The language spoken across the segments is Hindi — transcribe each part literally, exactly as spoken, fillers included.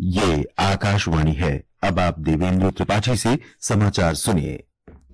ये आकाशवाणी है। अब आप देवेंद्र त्रिपाठी से समाचार सुनिए।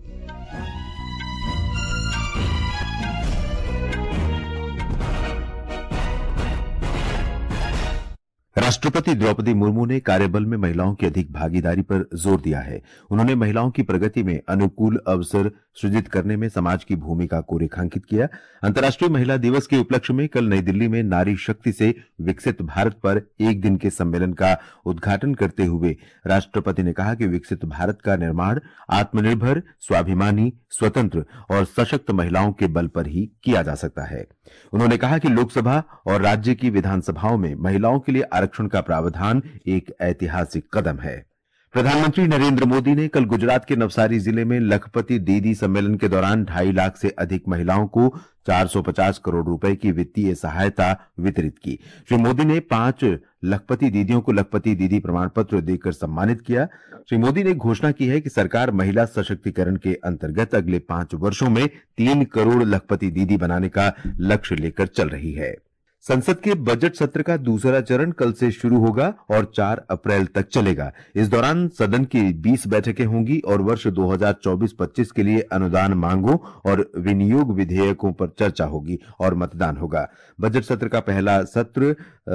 राष्ट्रपति द्रौपदी मुर्मू ने कार्यबल में महिलाओं की अधिक भागीदारी पर जोर दिया है। उन्होंने महिलाओं की प्रगति में अनुकूल अवसर सृजित करने में समाज की भूमिका को रेखांकित किया। अंतर्राष्ट्रीय महिला दिवस के उपलक्ष्य में कल नई दिल्ली में नारी शक्ति से विकसित भारत पर एक दिन के सम्मेलन का उद्घाटन करते हुए राष्ट्रपति ने कहा कि विकसित भारत का निर्माण आत्मनिर्भर, स्वाभिमानी, स्वतंत्र और सशक्त महिलाओं के बल पर ही किया जा सकता है। उन्होंने कहा कि लोकसभा और राज्य की विधानसभाओं में महिलाओं के लिए आरक्षण का प्रावधान एक ऐतिहासिक कदम है। प्रधानमंत्री नरेंद्र मोदी ने कल गुजरात के नवसारी जिले में लखपति दीदी सम्मेलन के दौरान ढाई लाख से अधिक महिलाओं को चार सौ पचास करोड़ रुपए की वित्तीय सहायता वितरित की। श्री मोदी ने पांच लखपति दीदियों को लखपति दीदी प्रमाण पत्र देकर सम्मानित किया। श्री मोदी ने घोषणा की है कि सरकार महिला सशक्तिकरण के अंतर्गत अगले पांच वर्षों में तीन करोड़ लखपति दीदी बनाने का लक्ष्य लेकर चल रही है। संसद के बजट सत्र का दूसरा चरण कल से शुरू होगा और चार अप्रैल तक चलेगा। इस दौरान सदन की बीस बैठकें होंगी और वर्ष दो हज़ार चौबीस पच्चीस के लिए अनुदान मांगों और विनियोग विधेयकों पर चर्चा होगी और मतदान होगा। बजट सत्र का पहला सत्र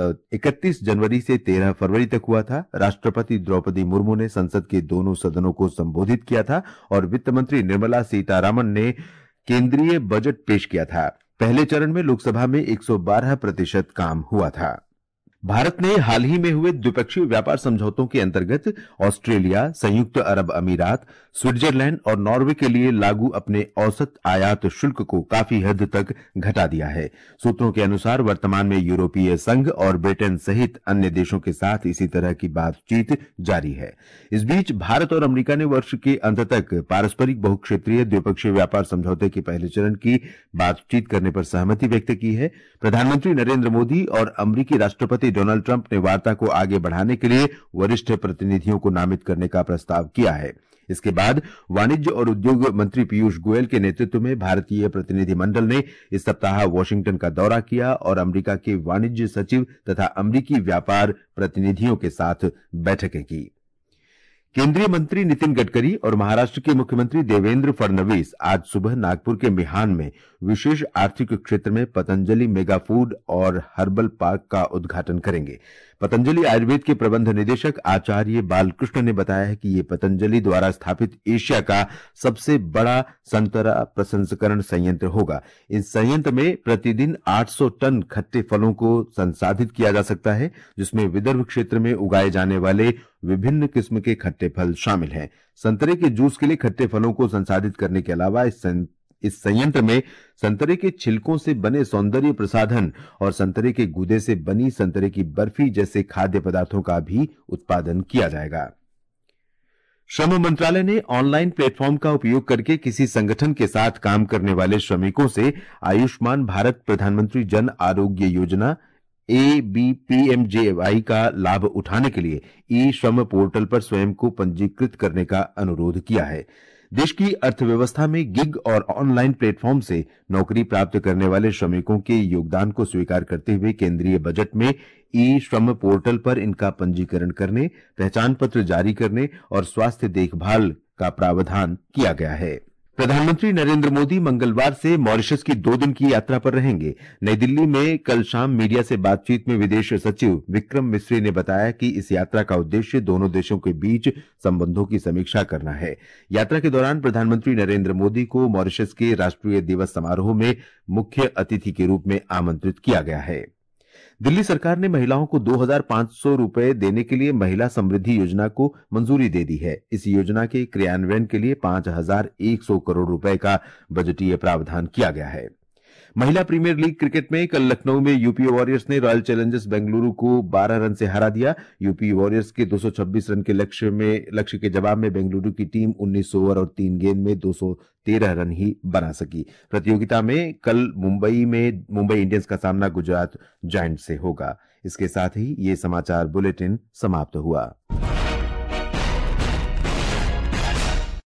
इकतीस जनवरी से तेरह फरवरी तक हुआ था। राष्ट्रपति द्रौपदी मुर्मू ने संसद के दोनों सदनों को संबोधित किया था और वित्त मंत्री निर्मला सीतारामन ने केंद्रीय बजट पेश किया था। पहले चरण में लोकसभा में एक सौ बारह प्रतिशत काम हुआ था। भारत ने हाल ही में हुए द्विपक्षीय व्यापार समझौतों के अंतर्गत ऑस्ट्रेलिया, संयुक्त अरब अमीरात, स्विट्जरलैंड और नॉर्वे के लिए लागू अपने औसत आयात शुल्क को काफी हद तक घटा दिया है। सूत्रों के अनुसार वर्तमान में यूरोपीय संघ और ब्रिटेन सहित अन्य देशों के साथ इसी तरह की बातचीत जारी है। इस बीच भारत और अमेरिका ने वर्ष के अंत तक पारस्परिक बहुक्षेत्रीय द्विपक्षीय व्यापार समझौते के पहले चरण की बातचीत करने पर सहमति व्यक्त की है। प्रधानमंत्री नरेंद्र मोदी और अमेरिकी राष्ट्रपति डोनाल्ड ट्रंप ने वार्ता को आगे बढ़ाने के लिए वरिष्ठ प्रतिनिधियों को नामित करने का प्रस्ताव किया है। इसके बाद वाणिज्य और उद्योग मंत्री पीयूष गोयल के नेतृत्व में भारतीय प्रतिनिधिमंडल ने इस सप्ताह वॉशिंगटन का दौरा किया और अमेरिका के वाणिज्य सचिव तथा अमेरिकी व्यापार प्रतिनिधियों के साथ बैठकें की। केंद्रीय मंत्री नितिन गडकरी और महाराष्ट्र के मुख्यमंत्री देवेंद्र फडणवीस आज सुबह नागपुर के मिहान में विशेष आर्थिक क्षेत्र में पतंजलि मेगा फूड और हर्बल पार्क का उद्घाटन करेंगे। पतंजलि आयुर्वेद के प्रबंध निदेशक आचार्य बालकृष्ण ने बताया है कि ये पतंजलि द्वारा स्थापित एशिया का सबसे बड़ा संतरा प्रसंस्करण संयंत्र होगा। इस संयंत्र में प्रतिदिन आठ सौ टन खट्टे फलों को संसाधित किया जा सकता है, जिसमें विदर्भ क्षेत्र में उगाए जाने वाले विभिन्न किस्म के खट्टे फल शामिल हैं। संतरे के जूस के लिए खट्टे फलों को संसाधित करने के अलावा इस इस संयंत्र में संतरे के छिलकों से बने सौंदर्य प्रसाधन और संतरे के गूदे से बनी संतरे की बर्फी जैसे खाद्य पदार्थों का भी उत्पादन किया जाएगा। श्रम मंत्रालय ने ऑनलाइन प्लेटफॉर्म का उपयोग करके किसी संगठन के साथ काम करने वाले श्रमिकों से आयुष्मान भारत प्रधानमंत्री जन आरोग्य योजना A B P M J Y का लाभ उठाने के लिए ई श्रम पोर्टल पर स्वयं को पंजीकृत करने का अनुरोध किया है। देश की अर्थव्यवस्था में गिग और ऑनलाइन प्लेटफॉर्म से नौकरी प्राप्त करने वाले श्रमिकों के योगदान को स्वीकार करते हुए केंद्रीय बजट में ई श्रम पोर्टल पर इनका पंजीकरण करने, पहचान पत्र जारी करने और स्वास्थ्य देखभाल का प्रावधान किया गया है। प्रधानमंत्री नरेंद्र मोदी मंगलवार से मॉरिशस की दो दिन की यात्रा पर रहेंगे। नई दिल्ली में कल शाम मीडिया से बातचीत में विदेश सचिव विक्रम मिस्री ने बताया कि इस यात्रा का उद्देश्य दोनों देशों के बीच संबंधों की समीक्षा करना है। यात्रा के दौरान प्रधानमंत्री नरेंद्र मोदी को मॉरिशस के राष्ट्रीय दिवस समारोह में मुख्य अतिथि के रूप में आमंत्रित किया गया है। दिल्ली सरकार ने महिलाओं को दो हज़ार पांच सौ रुपए देने के लिए महिला समृद्धि योजना को मंजूरी दे दी है। इस योजना के क्रियान्वयन के लिए पांच हज़ार एक सौ करोड़ रुपए का बजटीय प्रावधान किया गया है। महिला प्रीमियर लीग क्रिकेट में कल लखनऊ में यूपी वॉरियर्स ने रॉयल चैलेंजर्स बेंगलुरु को बारह रन से हरा दिया। यूपी वॉरियर्स के दो सौ छब्बीस रन के लक्ष्य में लक्ष्य के जवाब में बेंगलुरु की टीम उन्नीस ओवर और तीन गेंद में दो सौ तेरह रन ही बना सकी। प्रतियोगिता में कल मुंबई में मुंबई इंडियंस का सामना गुजरात जायंट्स से होगा। इसके साथ ही ये समाचार बुलेटिन समाप्त हुआ।